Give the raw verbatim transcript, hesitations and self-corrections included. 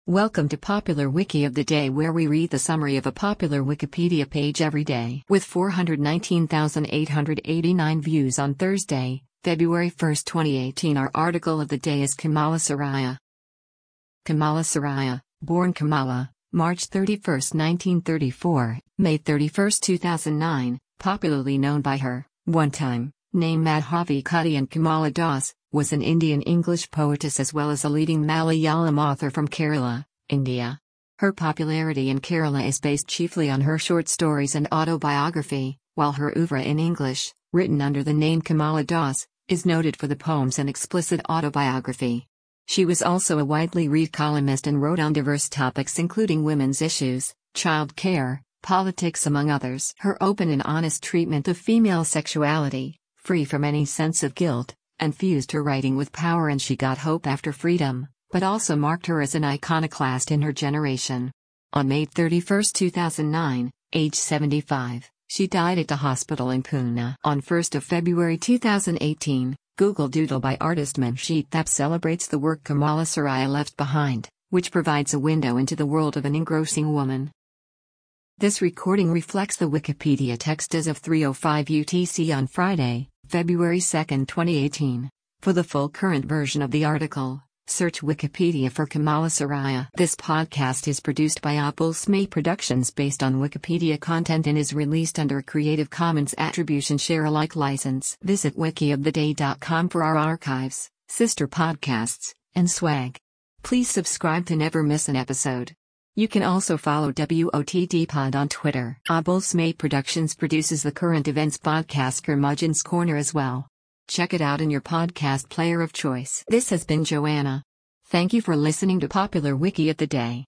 Welcome to Popular Wiki of the Day, where we read the summary of a popular Wikipedia page every day. With four hundred nineteen thousand eight hundred eighty-nine views on Thursday, February first, twenty eighteen, our article of the day is Kamala Suraya. Kamala Suraya, born Kamala, March thirty-first, nineteen thirty-four, May thirty-first, two thousand nine, popularly known by her one-time name Madhavi Kutty and Kamala Das, was an Indian English poetess as well as a leading Malayalam author from Kerala, India. Her popularity in Kerala is based chiefly on her short stories and autobiography, while her oeuvre in English, written under the name Kamala Das, is noted for the poems and explicit autobiography. She was also a widely read columnist and wrote on diverse topics including women's issues, child care, politics, among others. Her open and honest treatment of female sexuality, free from any sense of guilt, and fused her writing with power, and she got hope after freedom, but also marked her as an iconoclast in her generation. On May thirty-first, two thousand nine, age seventy-five, she died at a hospital in Pune. On first of February two thousand eighteen, Google Doodle by artist Manjeet Thap celebrates the work Kamala Suraya left behind, which provides a window into the world of an engrossing woman. This recording reflects the Wikipedia text as of three oh five U T C on Friday, February second, twenty eighteen. For the full current version of the article, search Wikipedia for Kamala Suraya. This podcast is produced by Apple Smay Productions based on Wikipedia content and is released under a Creative Commons Attribution Share Alike license. Visit wiki of the day dot com for our archives, sister podcasts, and swag. Please subscribe to never miss an episode. You can also follow W O T D Pod on Twitter. Apple Smay Productions produces the current events podcast Curmudgeon's Corner as well. Check it out in your podcast player of choice. This has been Joanna. Thank you for listening to Popular Wiki of the Day.